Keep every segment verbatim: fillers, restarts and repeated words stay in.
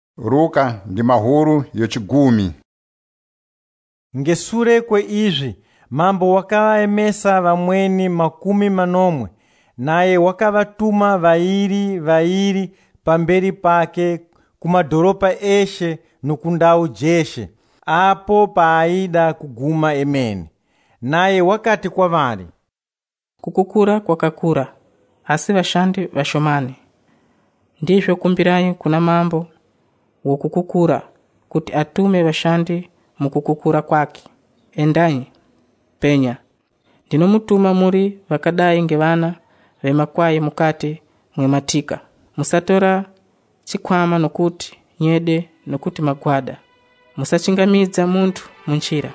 Ruka ndi mahuru yochigumi. Ngesure kwe izvi mambo wakavaemesa vamweni makumi manomwe, naye wakavatuma vairi vairi pamberi pake kumadhoropa eshe nokundau jeshe apo paaida kuguma emene. Naye wakati kwavari, kukukura kwakakura, asi vashandi vashomani. Ndizvo kumbirai kuna mambo wokukukura kuti atume vashandi mukukukura kwake. Endai, penya, ndinomutuma muri vakadai ngevana vemakwai mukati mwematika. Musatora chikwama nokuti nyede nokuti magwada. Musachingamidza muntu munchira.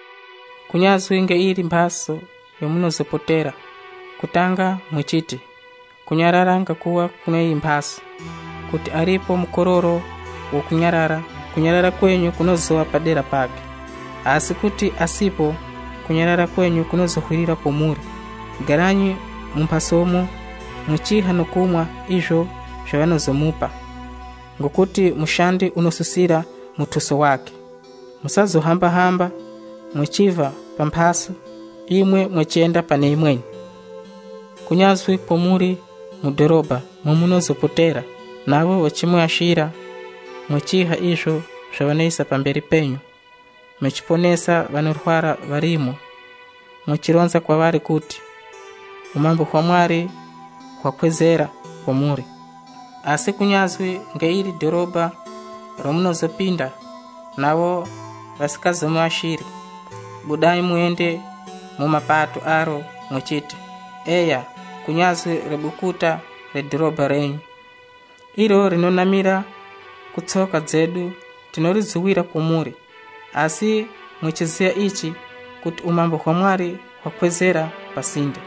Kunyazwi ngeiri mbaso yomunozopotera, kutanga muchiti kunyarara ngakuwa kunei mbaso, kuti aripo mukororo wokunyarara, kunyarara kwenyu kunozowa padera pake. Asi kuti asipo, kunyarara kwenyu kunozohwirira pomuri. Garanyi mumpasomo muchiha nokumwa izvo zvavanozomupa, ngokuti mushandi unosusira mutuso wake. Musazohamba hamba muchiva pampaso imwe muchienda pane imweni. Kunyazwi pomuri mudhorobha mumunozopotera, navo vachimuyashira muchiha izvo zvavanoisa pamberi penyu, muchiponesa vanorwara varimo, muchironza kwavari kuti umambo hwa Mwari hwakwezera pomuri. Asi kunyazwi ngeiri dhorobha romunozopinda, navo vasikazomuyashiri, budai muende mumapato aro muchiti, eya, kunyazwi rebukuta redhorobha renyu, iro rinonamira kutsoka dzedu, tinoridziwira pomuri. Asi muchiziya ichi kuti umambo hwa Mwari hwakwezera pasinde.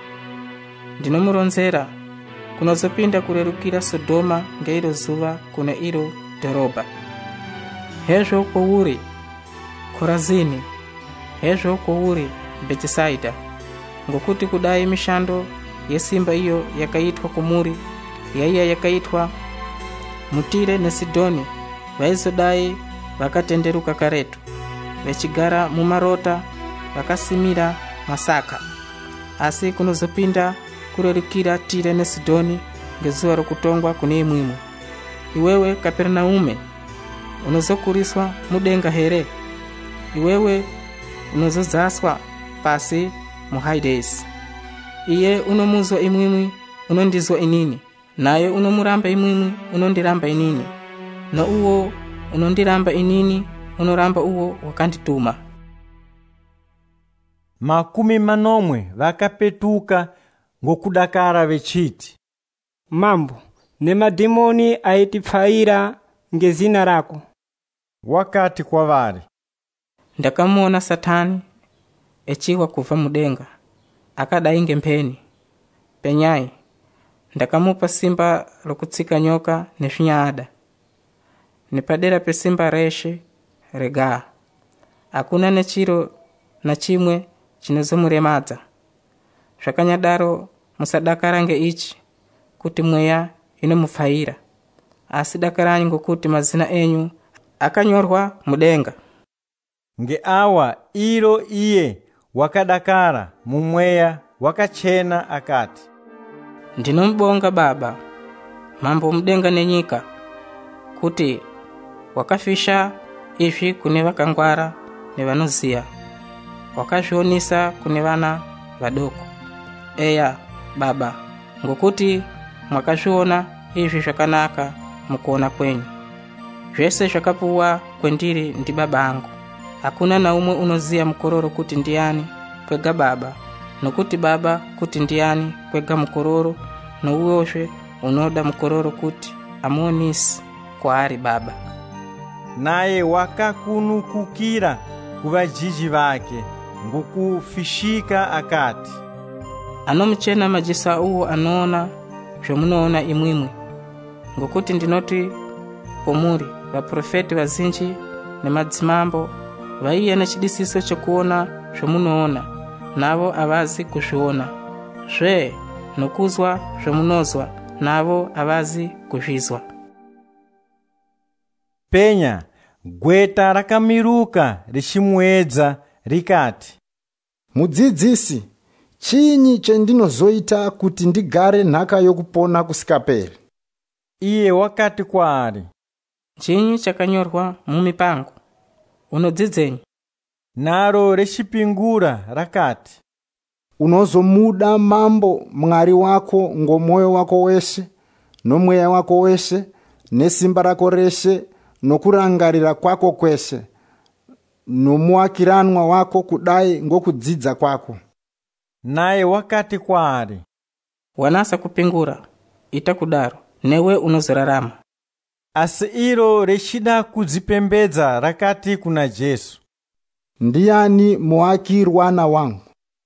Ndinomuronzera kunozopinda kurerukira Sodoma ngeiro zuva kuna iro dhorobha. Hezvo kwouri Korazini, hezvo kwouri Betisaida, ngokuti kudai mishando yesimba iyo yakaitwa kumuri, yaiya yakaitwa mutire nesidoni, vaizodai vakatenderuka karetu, vechigara mumarota vakasimira masaka. Asi kunozopinda kurerukira Tire nesidoni ngezuva rokutongwa kune imwimwe. Iwewe Kapernaume, unozokuriswa mudenga here? Iwewe unozodzaswa pasi muHadesi. Iye unomuzwa imwimwi, unondizwa inini, naye unomuramba imwimwi, unondiramba inini, na uwo unondiramba inini, unoramba uwo wakandituma. Makumi manomwe vakapetuka ngokudakara vechiti, Mambo, nemadhimoni aitipfaira ngezina rako. Wakati kwavari, ndakamuona Satani echiwa kuva mudenga, akadai ngempeni. Penyai, ndakamupa simba rokutsika nyoka nezvinyada, nepadera pesimba reshe regaa. Hakuna nechiro na chimwe chinozomuremadza. Zvakanyadaro musadakara ngeichi, kuti mweya inomupfaira, asi dakaranyi ngokuti mazina enyu akanyorwa mudenga. Ngeawa iro iye wakadakara mumweya wakachena akati, ndinomubonga Baba, mambo mudenga nenyika, kuti wakafisha izvi kune vakangwara nevanoziya, wakazvionesa kune vana vadoko. Eya Baba, ngokuti mwakazviona izvi zvakanaka mukuona kwenyu. Zvese zvakapuwa kwendiri ndi Baba angu. Hakuna na umwe unoziya mukororo kuti ndiani kwega Baba, nokuti Baba kuti ndiani kwega mukororo, nouwozve unoda mukororo kuti amuonisi kwaari Baba. Naye wakakunukukira kuvajiji vake ngokufishika akati, anomuchena majisa uwo anoona zvomunoona imwimwe, ngokuti ndinoti pomuri vaprofeti vazinji nemadzimambo vaiya nechidisiso chokuona zvomunoona, navo avazi kuzviona, zve nokuzwa zvomunozwa, navo avazi kuzvizwa. Penya gweta rakamiruka richimuedza rikati, Mudzidzisi, chinyi chendinozoita kuti ndigare nhaka yokupona kusikaperi? Iye wakati kwaari, chinyi chakanyorwa mumipango, unodzidzenyi? Naro richipingura rakati, Unozomuda mambo Mwari wako ngomwoyo wako weshe, nomweya wako weshe, nesimba rako reshe, nokurangarira kwako kweshe, nomuwakiranwa wako kudai ngokudzidza kwako. naye wakati kwaari, Wanasa kupingura, ita kudaro, newe unozorarama. asi iro richida kudzipembedza rakati kuna Jesu. Ndiani muwakirwana wangu?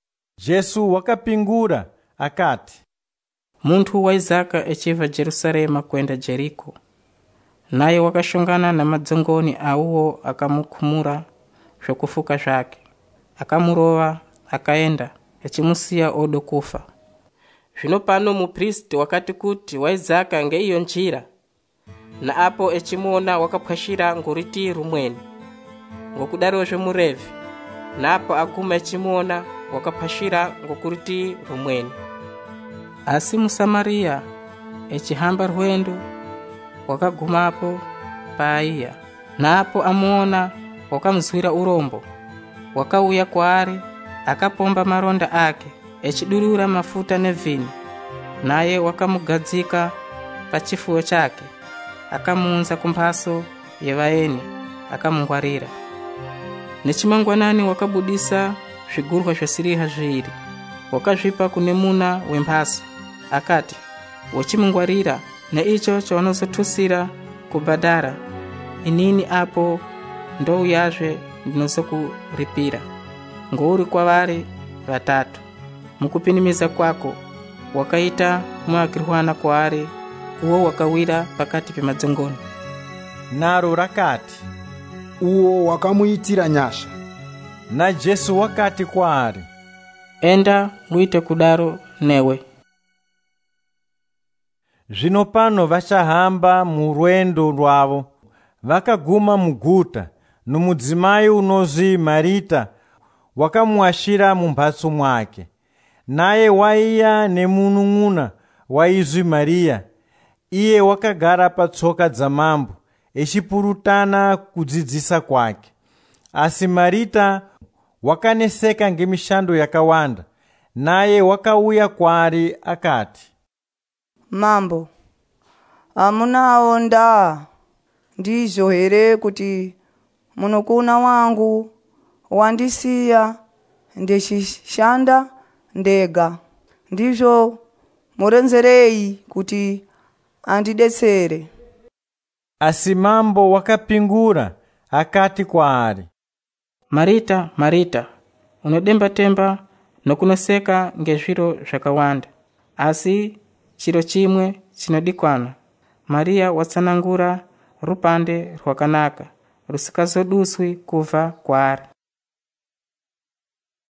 Jesu wakapingura akati, Munthu wa Isaka echiva Jerusalema kwenda Jeriko, naye wakashongana na madzongoni auwo akamukhumura zvokufuka zvake, akamurova akaenda echimusiya odo kufa. Zvino pano mupristi wakati kuti wa Isaka ngeiyo njira, na apo echimuona wakaphwashira nguriti rumweni, ngokudarozve muRevhi, napo aguma echimuona wakaphwashira ngokuriti rumweni. Asi muSamariya echihamba rwendo wakagumapo paaiya, napo amuona wakamuzwira urombo, wakauya kwaari akapomba maronda ake echidurura mafuta nevhini, naye wakamugadzika pachifuwo chake, akamuunza kumbatso yevaeni akamungwarira. Nechimangwanani wakabudisa zvigurwa zvesirivha zviviri, wakazvipa kune muna wembatso, akati, wachimungwarira neicho chaunozotusira kubhadhara, inini apo ndouyazve ndinozokuripira. Ngouri kwavari vatatu. Mukupinimiza kwako wakaita muwakirwana kwaari, uwo wakawira pakati pemadzongoni. Naro rakati, Uwo wakamuitira nyasha. na Jesu wakati kwaari, Enda muite kudaro newe. Zvino pano vachahamba murwendo rwavo, vakaguma muguta, nomudzimai unozi Marita wakamuashira mumbatso mwake. Naye waiya nemunun'una waizwi Mariya, iye wakagara patsoka dzamambo echipurutana kudzidzisa kwake. Asi Marita wakaneseka ngemishando yakawanda, naye wakauya kwaari akati, Mambo, amunawo ndaa ndizvo here kuti munokuna wangu wandisiya ndechishanda ndega? Ndizvo murenzerei kuti andidetsere. Asi mambo wakapingura akati kwaari, Marita, Marita, unodemba-temba nokuneseka ngezviro zvakawanda, asi chiro chimwe chinodikwana. Mariya watsanangura rupande rwakanaka, rusikazoduswi kubva kwaari.